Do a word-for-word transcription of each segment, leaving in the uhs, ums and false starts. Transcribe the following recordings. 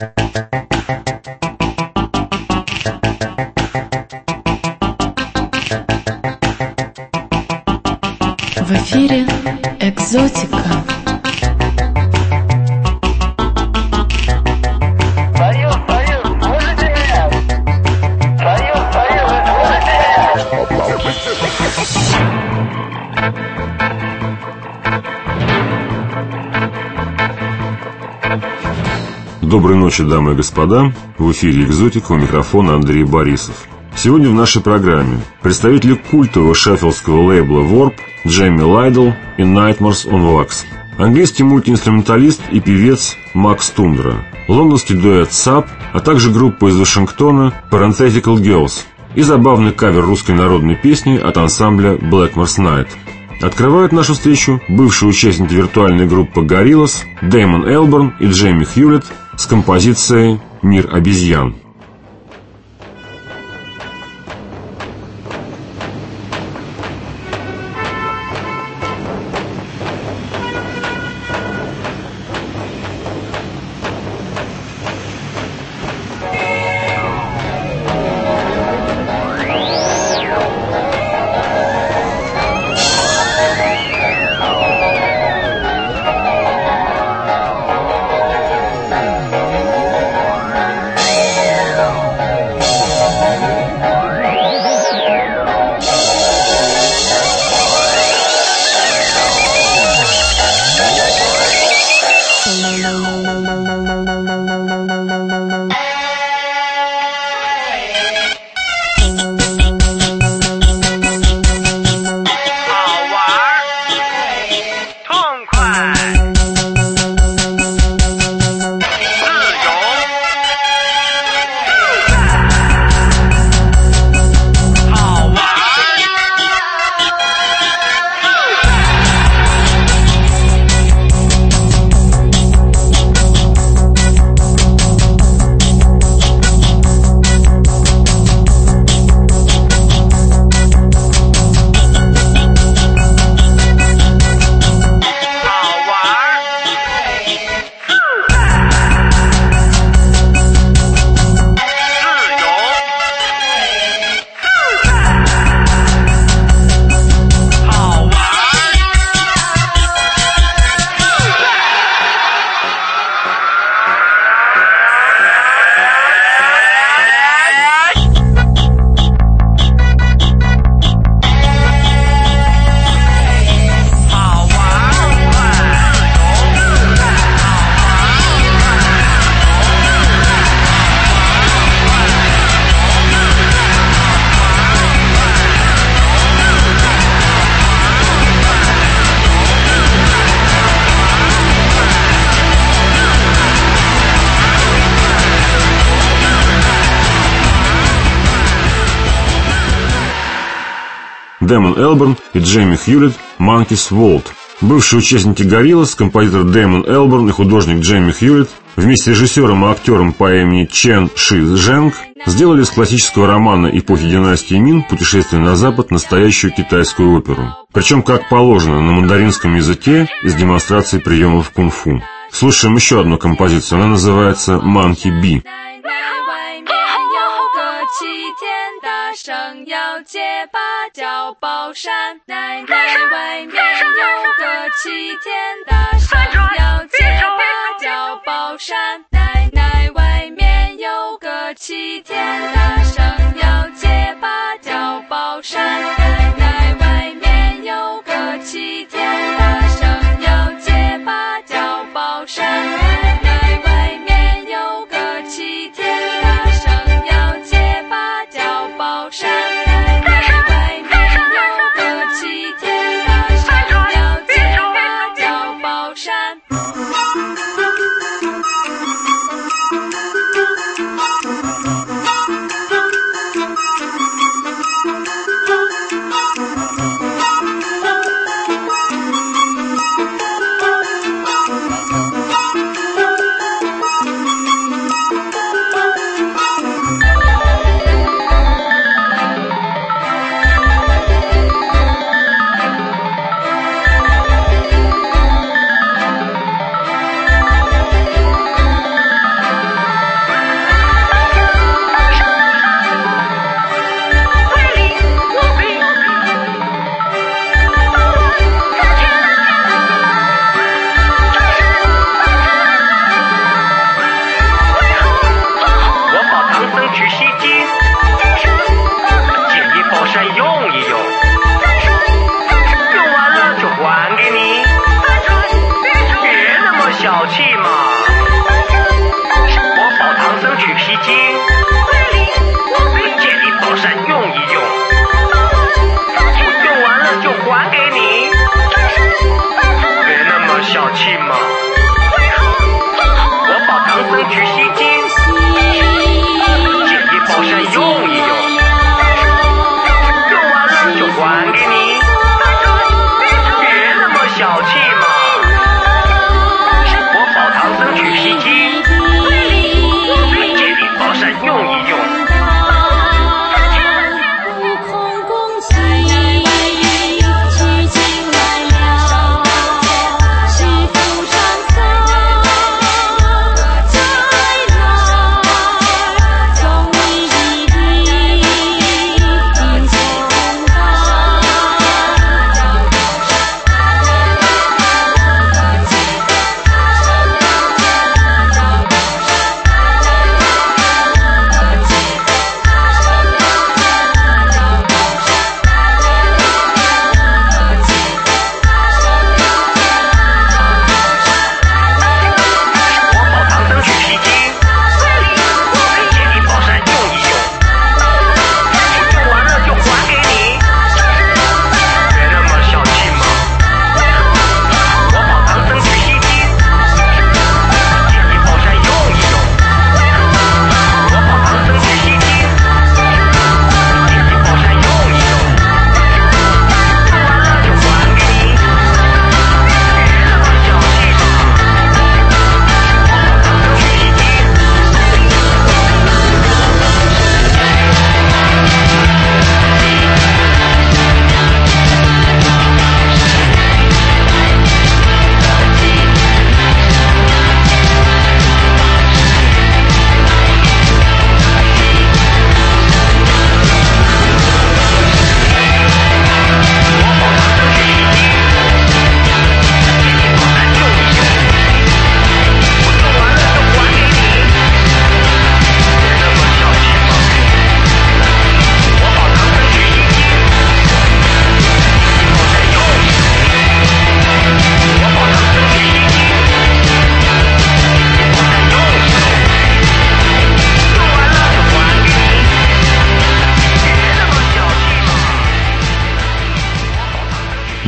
В эфире «Экзотика». Союз, Союз, слышите меня? Союз, Союз, слышите меня? Доброй ночи, дамы и господа. В эфире «Экзотика», у микрофона Андрей Борисов. Сегодня в нашей программе представители культового шеффилдского лейбла Warp Джейми Лайдл и Nightmares on Wax, английский мультиинструменталист и певец Макс Тундра, лондонский дуэт саб, а также группа из Вашингтона Parenthetical Girls и забавный кавер русской народной песни от ансамбля Blackmore's Night. Открывают нашу встречу бывшие участники виртуальной группы Gorillaz Дэймон Элборн и Джейми Хьюлетт с композицией «Мир обезьян». Дэймон Элборн и Джейми Хьюлетт Monkeys Vault. Бывшие участники Gorillaz, композитор Дэймон Элборн и художник Джейми Хьюлетт вместе с режиссером и актером по имени Чен Ши Женг сделали из классического романа эпохи династии Мин «Путешествие на Запад» настоящую китайскую оперу. Причем, как положено, на мандаринском языке и с демонстрацией приемов кунг-фу. Слушаем еще одну композицию, она называется Monkey Bee. 声要结芭蕉宝扇，奶奶外面有个齐天大圣要结芭蕉宝扇，奶奶外面有个齐天大圣要结芭蕉宝扇，奶奶外面有个齐天大圣要结芭蕉宝扇，奶奶外面有个齐天大圣要结芭蕉宝扇。 Thank you.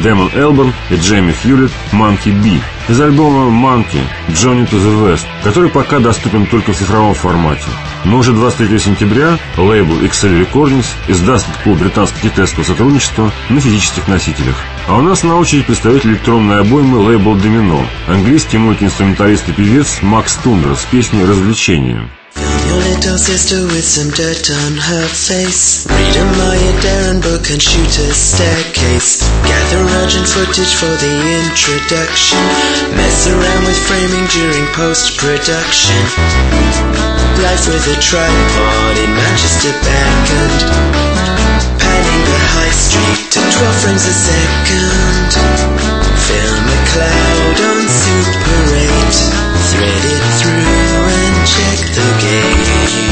Дэмон Элборн и Джейми Хьюлетт «Monkey B» из альбома «Monkey Journey to the West», который пока доступен только в цифровом формате. Но уже двадцать третьего сентября лейбл икс эл Recordings издаст такого британско-китайского сотрудничества на физических носителях. А у нас на очереди представитель электронной обоймы лейбл Domino, английский мультиинструменталист и певец Макс Тундра с песней «Развлечения». Your little sister with some dirt on her face. Read a Maya Deren book and shoot a staircase. Gather urgent footage for the introduction. Mess around with framing during post-production. Life with a tripod in Manchester beckoned. Panning the high street to twelve frames a second. Film a cloud on Super eight. Thread it through and check the gate.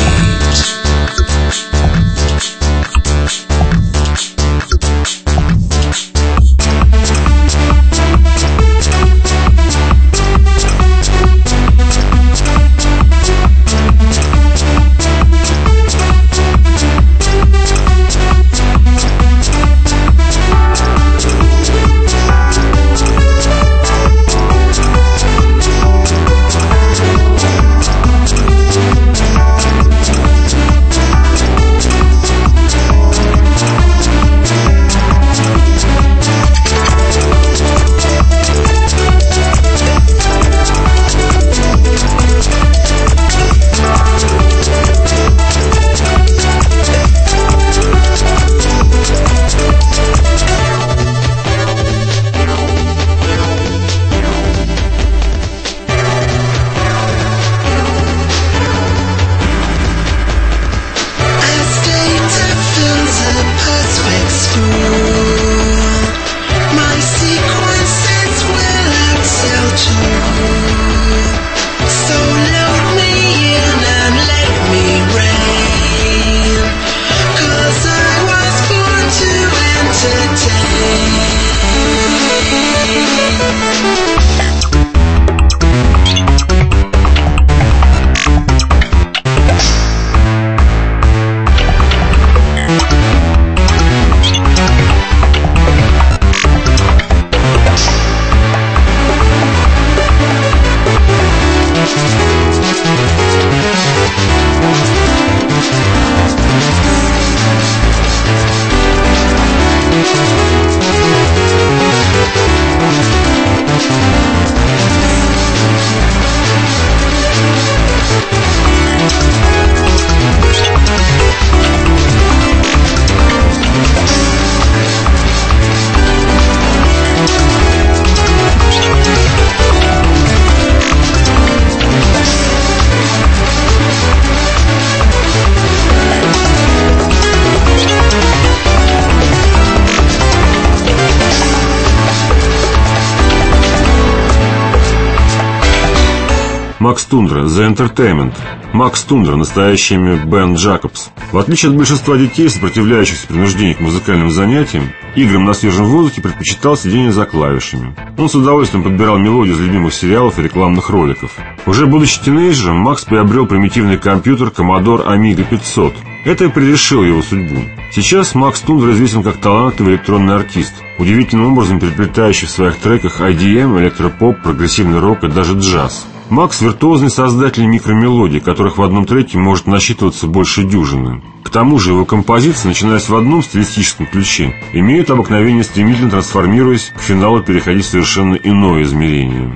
Макс Тундра, The Entertainment. Макс Тундра, настоящий имя Бен Джакобс. В отличие от большинства детей, сопротивляющихся принуждению к музыкальным занятиям, играм на свежем воздухе предпочитал сидение за клавишами. Он с удовольствием подбирал мелодию из любимых сериалов и рекламных роликов. Уже будучи тинейджером, Макс приобрел примитивный компьютер Commodore Amiga пятьсот. Это и предрешило его судьбу. Сейчас Макс Тундра известен как талантливый электронный артист, удивительным образом переплетающий в своих треках ай ди эм, электропоп, прогрессивный рок и даже джаз. Макс – виртуозный создатель микромелодий, которых в одном треке может насчитываться больше дюжины. К тому же его композиции, начинаясь в одном стилистическом ключе, имеют обыкновение, стремительно трансформируясь, к финалу переходить в совершенно иное измерение.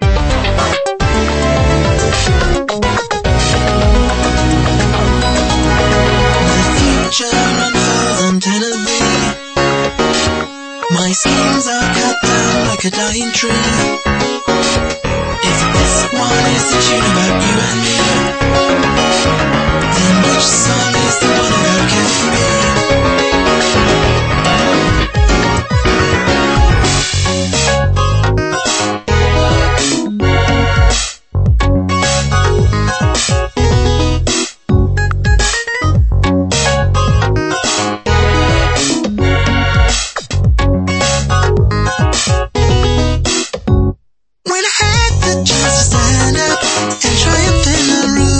My schemes are cut down like a dying tree. If this one is the tune about you and me, then which song is the one about carefree? When I had the chance to stand up and triumph in the room,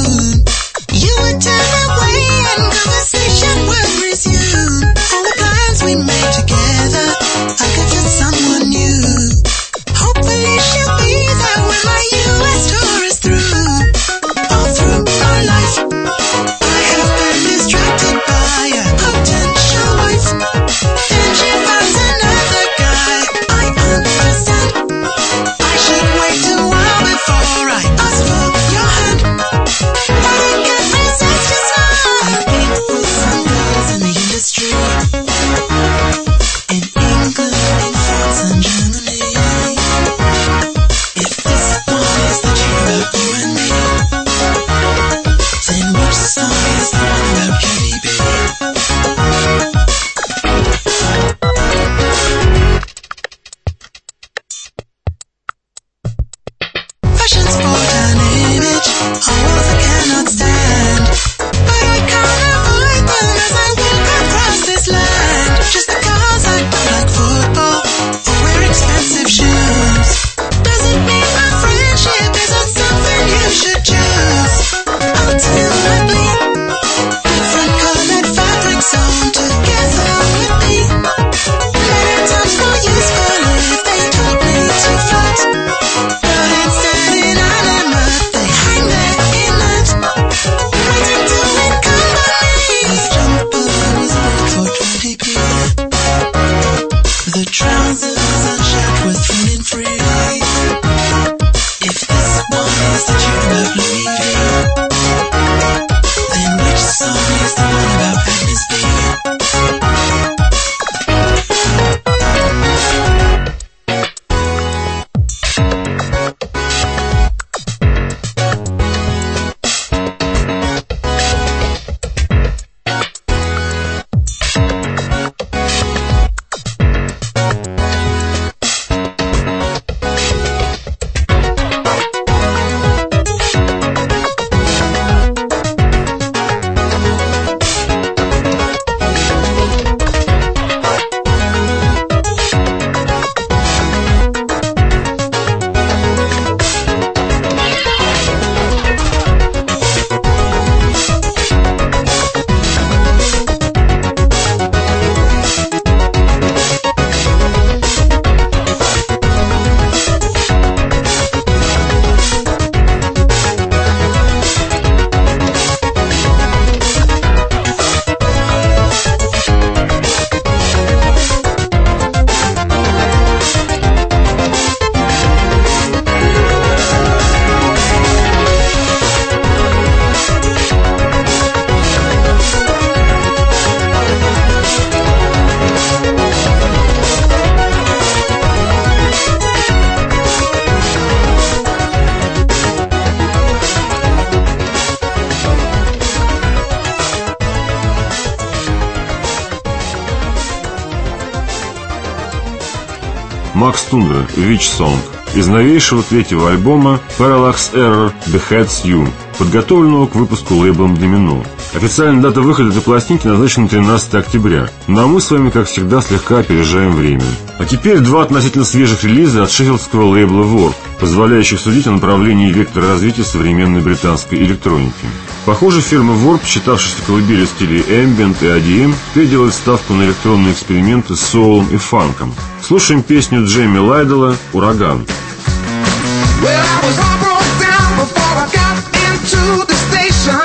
Макс Тундра «Witch Song» из новейшего третьего альбома Parallax Error Beheads You, подготовленного к выпуску лейблом Domino. Официальная дата выхода этой пластинки назначена тринадцатого октября, но мы с вами, как всегда, слегка опережаем время. А теперь два относительно свежих релиза от шеффилдского лейбла Warp, позволяющих судить о направлении и векторе развития современной британской электроники. Похоже, фирма Warp, считавшаяся колыбелью стилей Ambient и ай ди эм, теперь делает ставку на электронные эксперименты с соулом и фанком. Слушаем песню Джейми Лайдела «Ураган». Well, I was all broke down before I got into the station.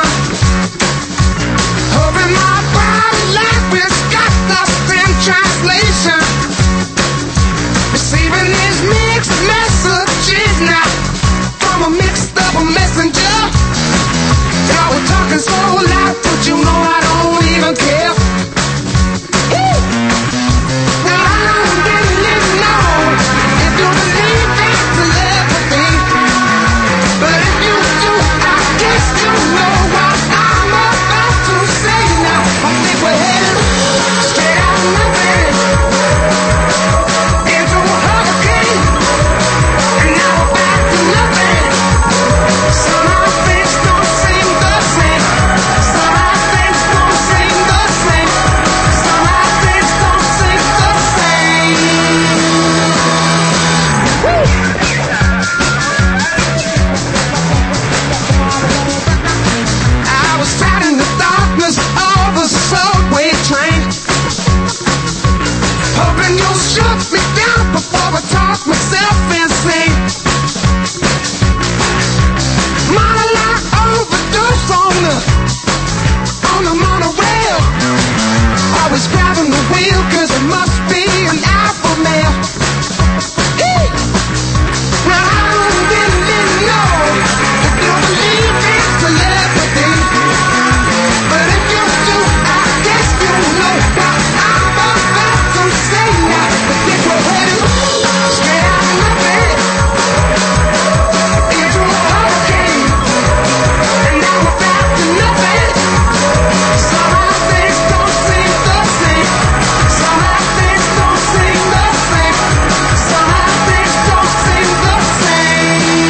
Hoping my private life was got lost in translation. Receiving these mixed messages now from a mixed up messenger. Y'all were talking so loud, but you know I don't even care. Now I didn't even know if you believe that telepathy. But if you do, I guess you know what I'm about to say now. I think we're headed straight out of nothing into a hurricane, and now we're back to nothing. Somehow things don't seem the same. Somehow things don't seem the same. Somehow things don't seem the same. Woo! I was trapped in the darkness of a subway train, hoping you'll shut me down before I talk myself insane. Monologue overdose on the on the monorail. Always grabbing the wheel 'cause it must be an alpha male. Hey! Now I didn't, didn't know if you believe in telepathy. But if you do, I guess you know what I'm about to say now. I think we're headed straight out of nothing into a hurricane, and now we're back to nothing. Somehow things don't seem the same. Somehow things don't seem the same. Somehow things don't seem the same.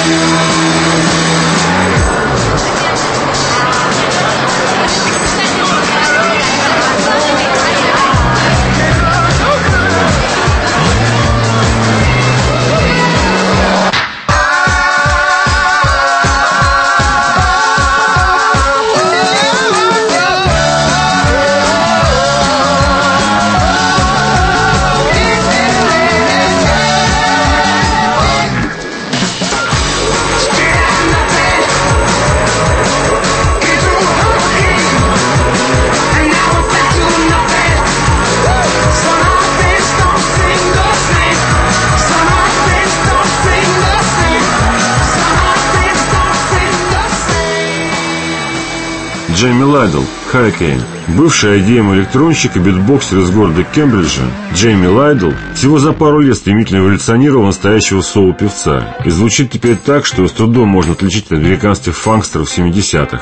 Джейми Лайдл «Hurricane». Бывший ай ди эм-электронщик и битбоксер из города Кембриджа, Джейми Лайдл всего за пару лет стремительно эволюционировал настоящего соул-певца и звучит теперь так, что с трудом можно отличить от американских фанкстеров семидесятых.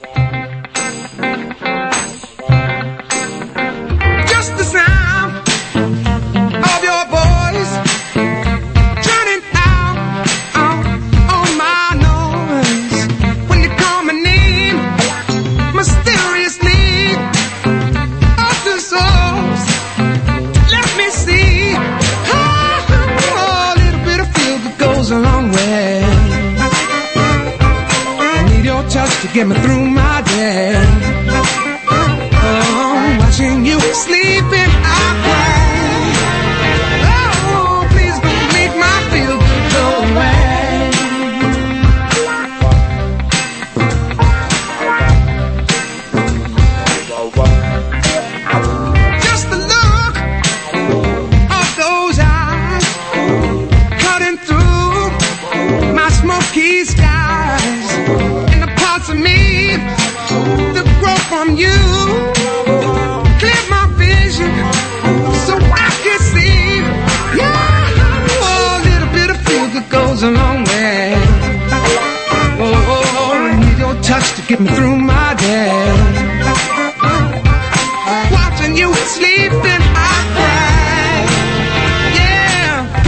Just the sound of your voice turning out on, on my nose when you're coming in mysteriously off the source. Let me see. Oh, a little bit of feel that goes a long way. I need your touch to get me through my day. Oh, watching you sleeping, I cry. Oh, please don't make my feel good go away. Just the look of those eyes cutting through my smoky skies, and the parts of me that grow from you clear my vision so I can see. Yeah, oh, a little bit of feel that goes a long way. Oh, oh, oh, I need your touch to get me through my day. Watching you sleeping, I cry. Yeah.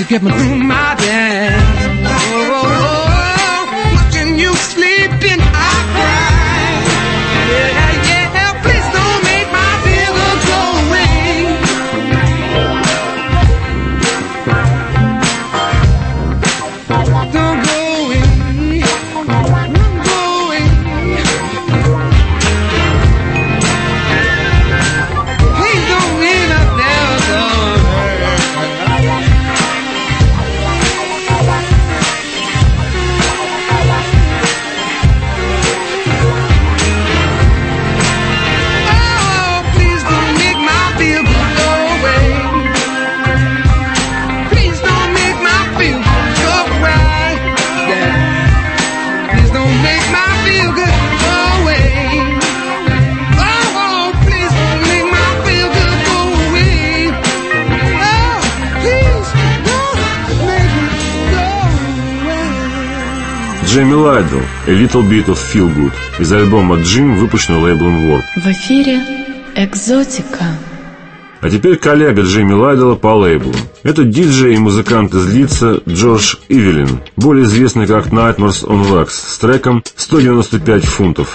get me through my day. Oh, oh, oh, watching you sleeping, I cry. Yeah, yeah, please don't make my feelings go away. Don't go away, don't go away. Please don't leave us there alone. Джейми Лайдл, A Little Bit of Feel Good, из альбома «Джим», выпущенного лейблом Warp. В эфире «Экзотика». А теперь коллега Джейми Лайдла по лейблу. Это диджей и музыкант из Лидса Джордж Ивелин, более известный как Nightmares on Wax, с треком сто девяносто пять фунтов.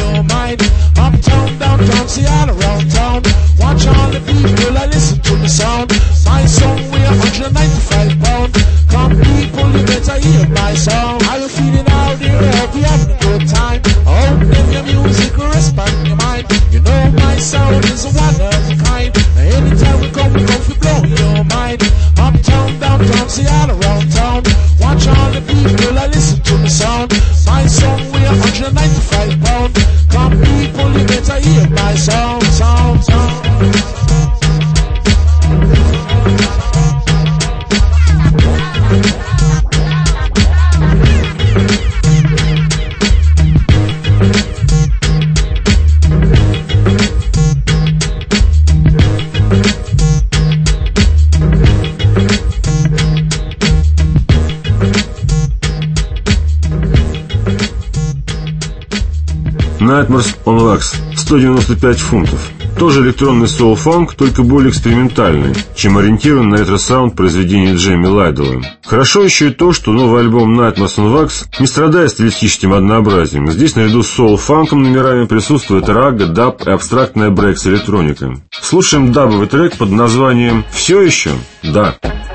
Uptown, downtown, Seattle, around town. Watch all the people, I listen to the song. sound. My song weigh one hundred ninety-five pounds. Come people, you better hear my song. How you feeling out there? I hope you having a good time. I hope that your music will respond your mind. You know my sound is one of a kind. Anytime we come, we come to blow your mind. Uptown, downtown, see all around town. Watch all the people that listen to the sound. My song weigh one hundred ninety-five pounds. Come people, you better hear my sound, sound, sound. Nightmares on Wax, сто девяносто пять фунтов. Тоже электронный соул-фанк, только более экспериментальный, чем ориентирован на ретро-саунд произведения Джейми Лайдела. Хорошо еще и то, что новый альбом Nightmares on Wax не страдает стилистическим однообразием. Здесь наряду с соул-фанком номерами присутствует рага, даб и абстрактная брекс-электроника. Слушаем дабовый трек под названием «Все еще?» Да.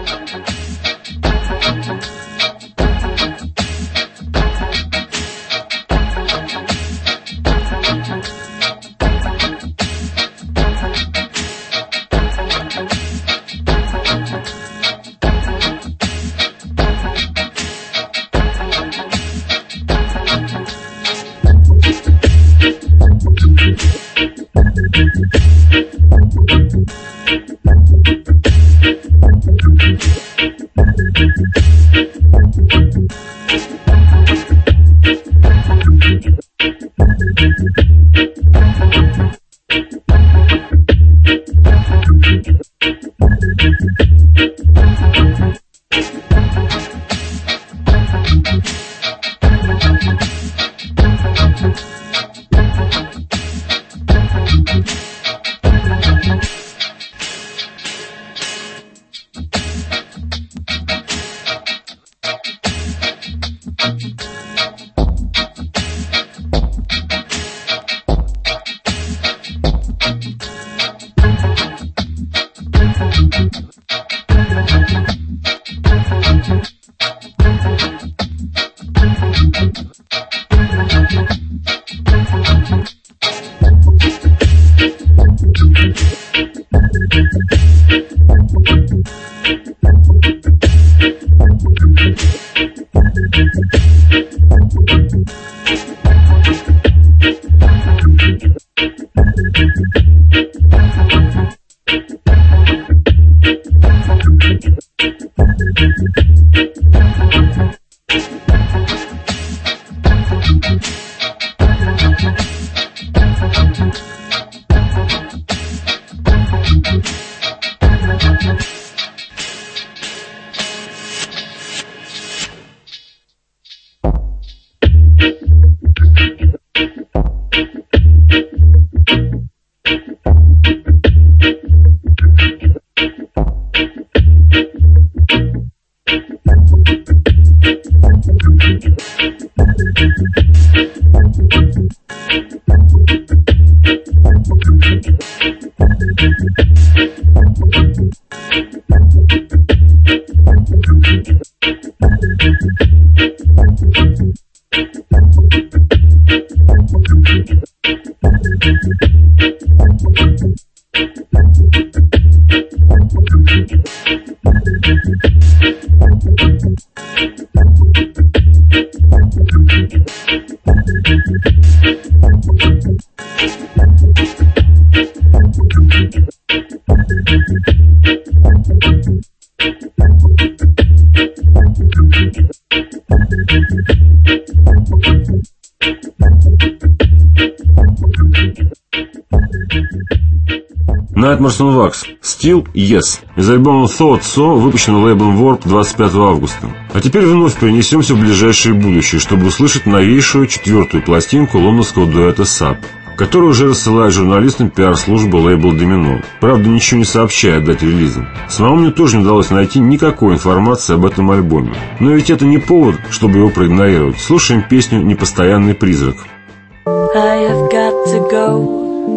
Nightmares on Wax, Still Yes, из альбома Thought So, выпущенного лейблом Warp двадцать пятого августа. А теперь вновь перенесемся в ближайшее будущее, чтобы услышать новейшую четвертую пластинку лондонского дуэта саб, который уже рассылает журналистам пиар-службы лейбл Domino. Правда, ничего не сообщает о дате релиза. Самому мне тоже не удалось найти никакой информации об этом альбоме. Но ведь это не повод, чтобы его проигнорировать. Слушаем песню «Непостоянный призрак». I have got to go.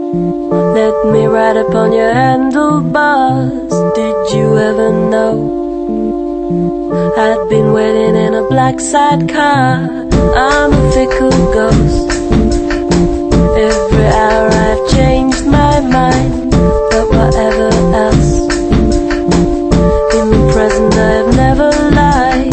Let me ride upon your handlebars. Did you ever know I'd been waiting in a black sidecar? I'm a fickle ghost. Every hour I've changed my mind, but whatever else, in the present I've never lied.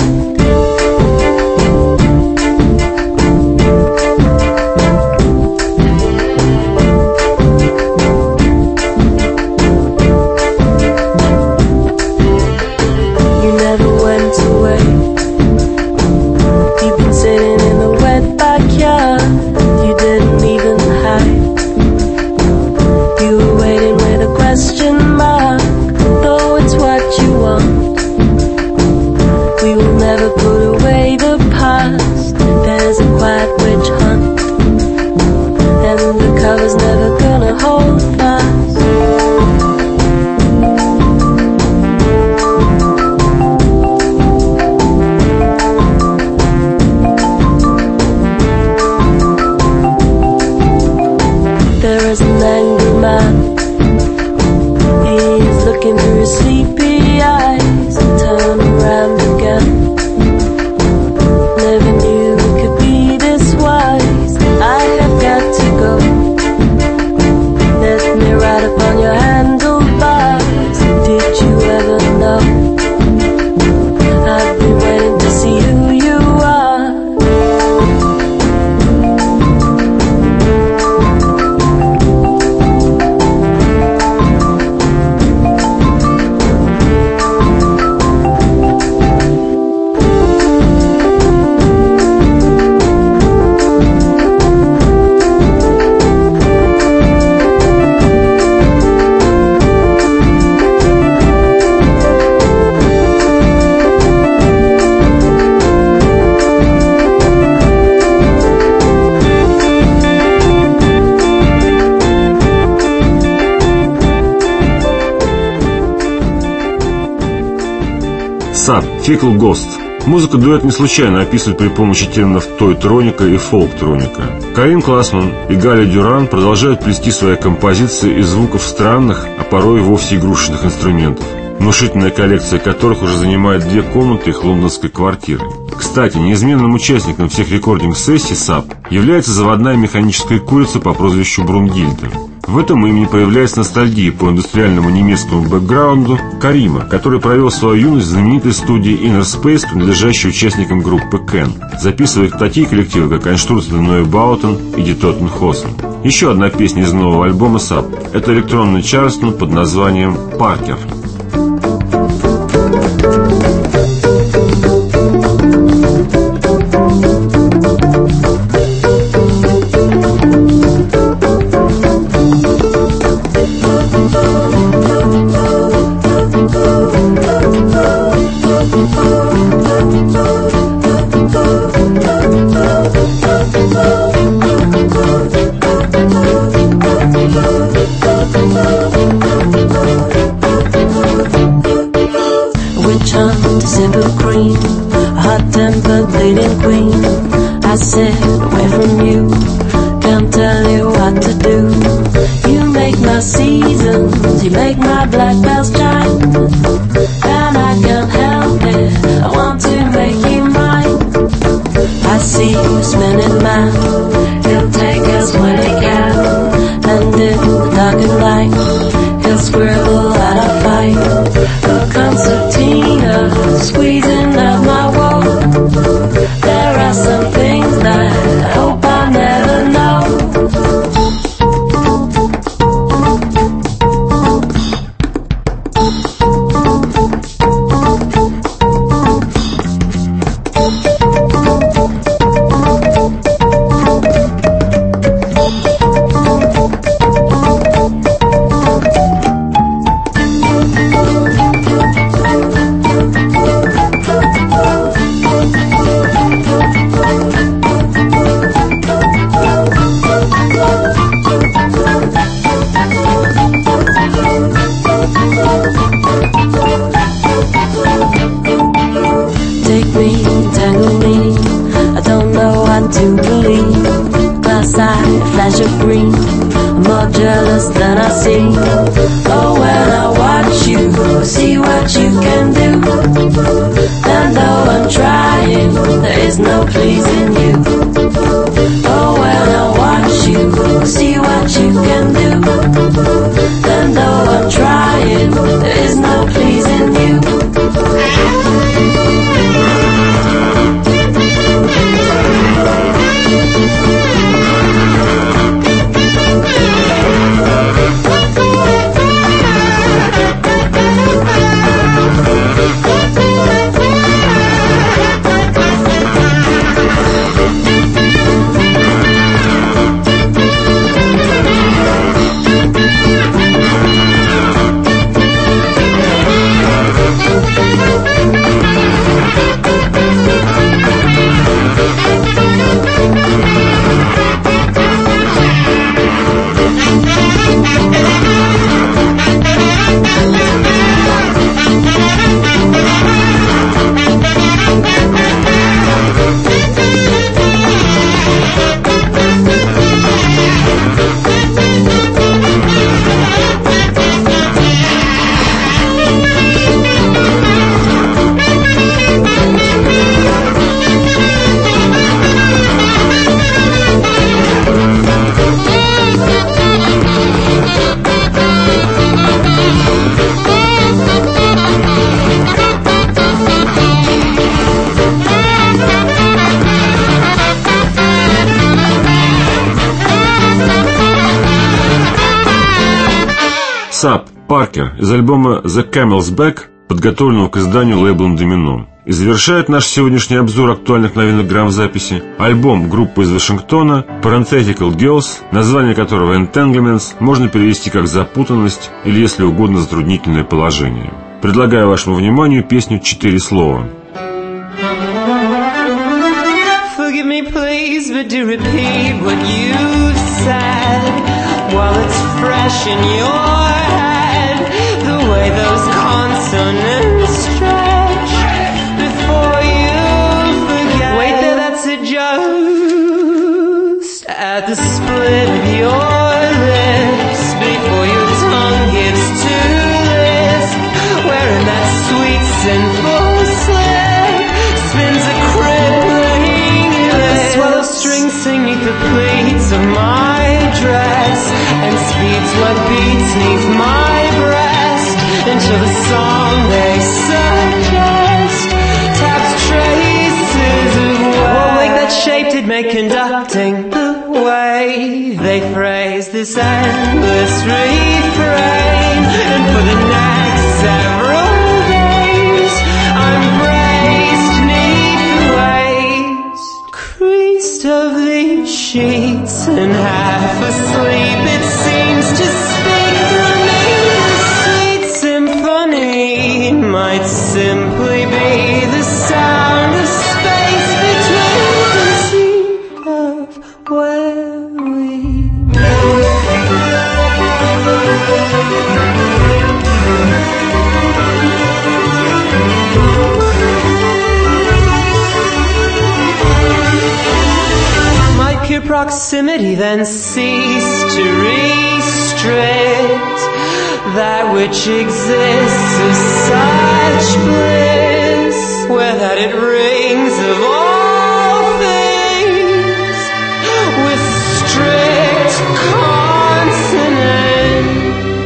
You never went away. You've been sitting in the wet backyard. You didn't even hide. You were waiting with a question mark, though it's what you want. We will never put away the past. There's a quiet witch hunt, and the cover's never gonna hold fast. There is an angry man. He's looking through his sleepy eyes. Turn around again. Never knew it could be this wise. I have got to go. Let me ride upon your handlebars. Did you ever know I've been waiting to see who you are? Саб, Fickle Ghost. Музыку дуэт не случайно описывают при помощи терминов той-троника и фолк-троника. Карин Классман и Галя Дюран продолжают плести свои композиции из звуков странных, а порой вовсе игрушечных инструментов, внушительная коллекция которых уже занимает две комнаты их лондонской квартиры. Кстати, неизменным участником всех рекординг-сессий Саб является заводная механическая курица по прозвищу Брунгильда. В этом имени появляется ностальгия по индустриальному немецкому бэкграунду Карима, который провел свою юность в знаменитой студии Inner Space, принадлежащей участникам группы Кен, записывая такие коллективы, как Einstürzen Neubauten и Die Toten Hosen. Еще одна песня из нового альбома Саб – это электронный Чарльстон под названием «Паркер». Simple cream, a hot-tempered bleeding queen. I said away from you, can't tell you what to do. You make my seasons, you make my black bells chime, and I can't help it, I want to make you mine. I see you spinning man, he'll take us when he can, and in the dark and light, he'll scribble out a fight. A concertina squeezing out my wall. There are some things that I hope I never know. Flash of green, more jealous than I seem. Oh, when I watch you, see what you can do. And though I'm trying, there is no pleasing you. Oh, when I watch you, see what you can do. And though I'm trying, there is no pleasing you. Сап Паркер из альбома The Camel's Back, подготовленного к изданию лейблом Domino. И завершает наш сегодняшний обзор актуальных новинок грамзаписи альбом группы из Вашингтона Parenthetical Girls, название которого Entanglements можно перевести как «запутанность» или, если угодно, «затруднительное положение». Предлагаю вашему вниманию песню «Четыре слова». Forgive me, please, but do repeat what you've said while it's fresh in your head. The way those consonants stretch before you forget. Wait there, that's it, just at the split of your lips before your tongue gets to this. Where in that sweet sinful slip spins a crippling list. Swallow strings sing neath the pleats of my dress and speeds what beats neath my breast until the song they suggest taps traces of what like that shape did make conducting the way they phrase this endless refrain. And for the next several days I'm braced neath the waves creased of these sheets and half asleep it seems to speak to me. The sweet symphony might simply be the sound of space between conceived of where we pure proximity then cease to restrict that which exists of such bliss, where that it rings of all things with strict consonance.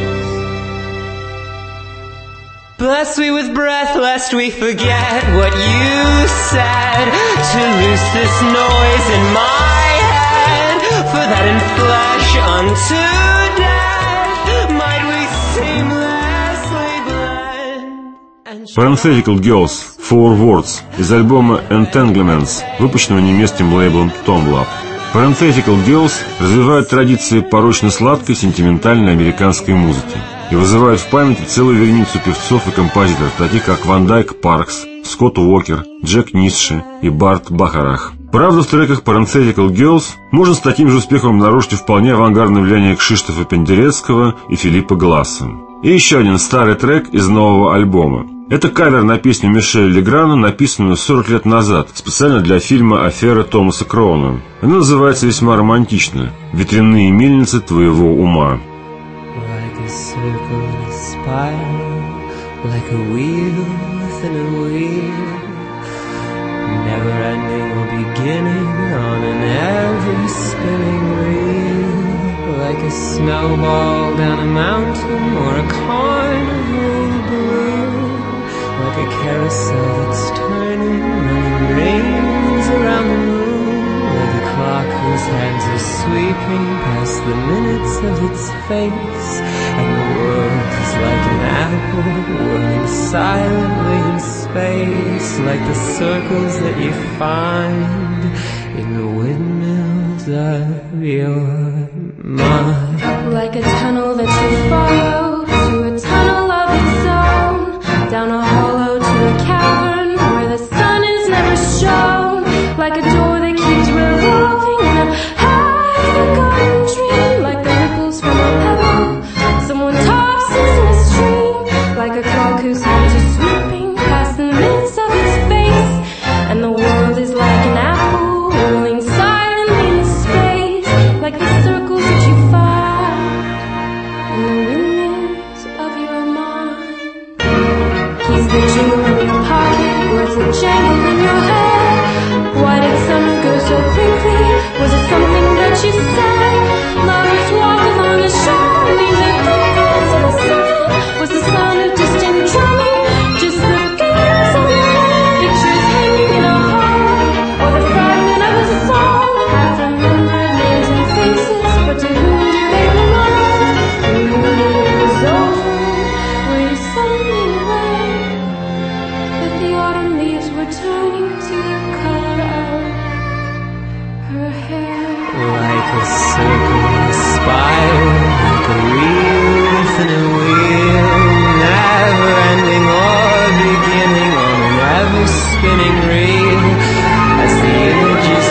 Bless we with breath lest we forget what you said, to loose this noise in my for that in flesh unto death might we seamlessly blend. Parenthetical Girls Four Words из альбома Entanglements, выпущенного немецким лейблом Tomlab. Parenthetical Girls развивают традиции порочно-сладкой сентиментальной американской музыки и вызывают в памяти целую вереницу певцов и композиторов, таких как Ван Дайк Паркс, Скотт Уокер, Джек Нисше и Барт Бахарах. Правда, в треках Parenthetical Girls можно с таким же успехом обнаружить и вполне авангардное влияние Кшиштофа Пендерецкого и Филиппа Гласса. И еще один старый трек из нового альбома. Это кавер на песню Мишеля Леграна, написанную сорок лет назад, специально для фильма «Афера» Томаса Кроуна. Она называется весьма романтично «Ветряные мельницы твоего ума». Like a snowball down a mountain or a carnival balloon, like a carousel that's turning, running rings around the moon, like a clock whose hands are sweeping past the minutes of its face, and the world is like an apple whirling silently in space, like the circles that you find in the windmills of your mind. Like a tunnel that you follow to a tunnel of its own, down a hollow to a cavern where the sun is never shown, like a door that keeps revolving in a half-forgotten dream, like the ripples from a pebble someone tosses in a stream, like a clock whose hands are sweeping past the minutes of its face, and the world is like an apple whirling silently in space, like the circles that you find in the windmills of your mind. Keys that jingle in your pocket, words that jangle in your head. Why did summer go so quickly? Was it something that you said? Lovers walk along the shore, leaves their footprints in the sand. Was the sound of distant drumming just the gas on the head? Pictures hanging in a hall, or the fragment of a song, half remembered names and faces, but to whom do they belong? You knew that it was over, were you suddenly aware that the autumn leaves were turning to the color of her hair? Like a circle, a spiral, like a real infinite wheel, never ending or beginning on an ever spinning reel, as the images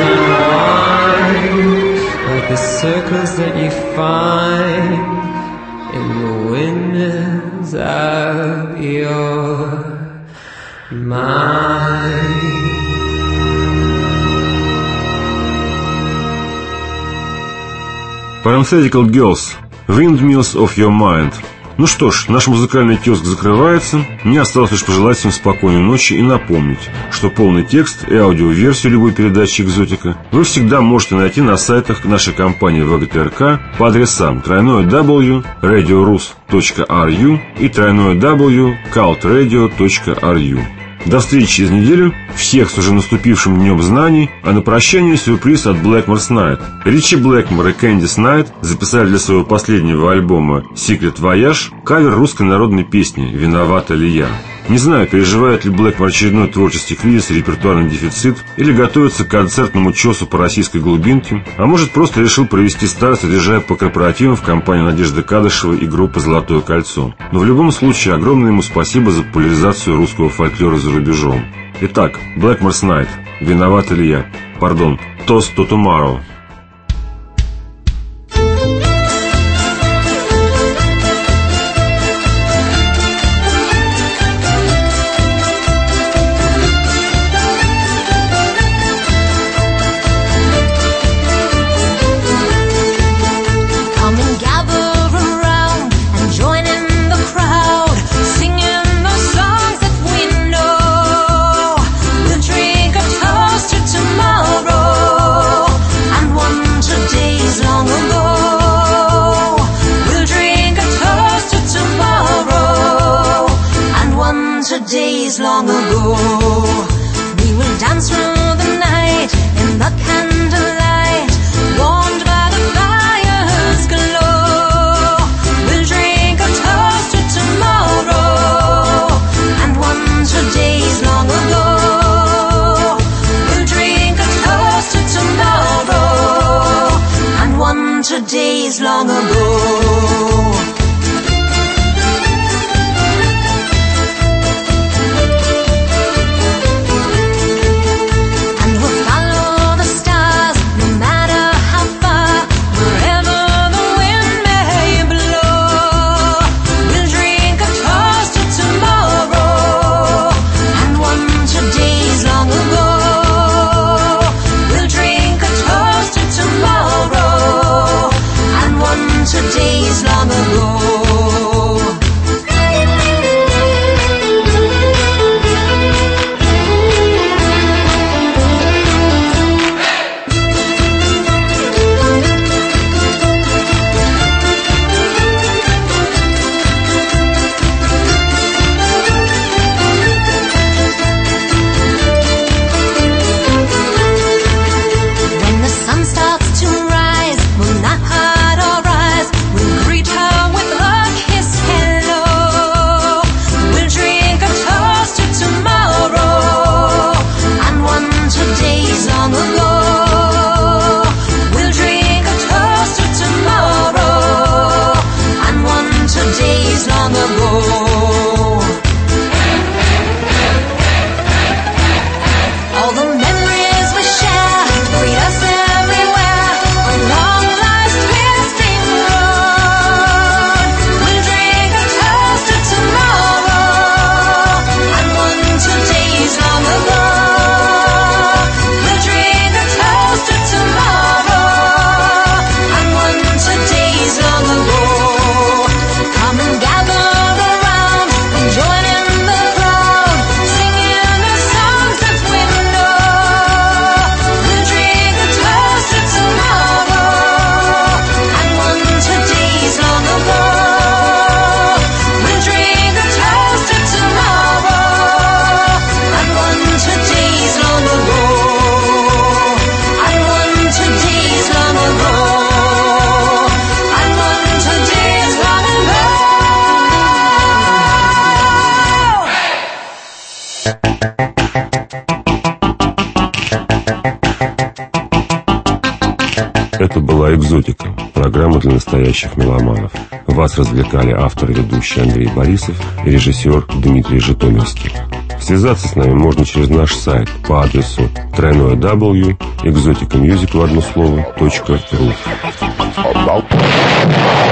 unwind, like the circles that you find in the windmills of your mind. Parenthetical Girls, Windmills of Your Mind. Ну что ж, наш музыкальный киоск закрывается. Мне осталось лишь пожелать всем спокойной ночи и напомнить, что полный текст и аудиоверсию любой передачи «Экзотика» вы всегда можете найти на сайтах нашей компании вэ гэ тэ эр ка по адресам дабл ю дабл ю дабл ю точка радио рус точка ар ю и дабл ю дабл ю дабл ю точка калт радио точка ар ю. До встречи через неделю, всех с уже наступившим днем знаний, а на прощание сюрприз от Blackmore's Night. Ричи Блэкмор и Кэндис Найт записали для своего последнего альбома «Secret Voyage» кавер русской народной песни «Виновата ли я?». Не знаю, переживает ли Блэкмор очередной творческий кризис и репертуарный дефицит, или готовится к концертному чесу по российской глубинке, а может просто решил провести старость, одержая по корпоративам в компании Надежды Кадышевой и группы «Золотое кольцо». Но в любом случае, огромное ему спасибо за популяризацию русского фольклора за рубежом. Итак, Blackmore's Night. Виновата ли я? Пардон. Toast to Tomorrow. Days long ago, we will dance through the night in the candlelight, warmed by the fire's glow. We'll drink a toast to tomorrow and one to days long ago. We'll drink a toast to tomorrow and one to days long ago. We'll была «Экзотика», программа для настоящих меломанов. Вас развлекали автор и ведущий Андрей Борисов и режиссер Дмитрий Житомирский. Связаться с нами можно через наш сайт по адресу дабл ю дабл ю дабл ю точка экзотика мьюзик в одно слово точка ру.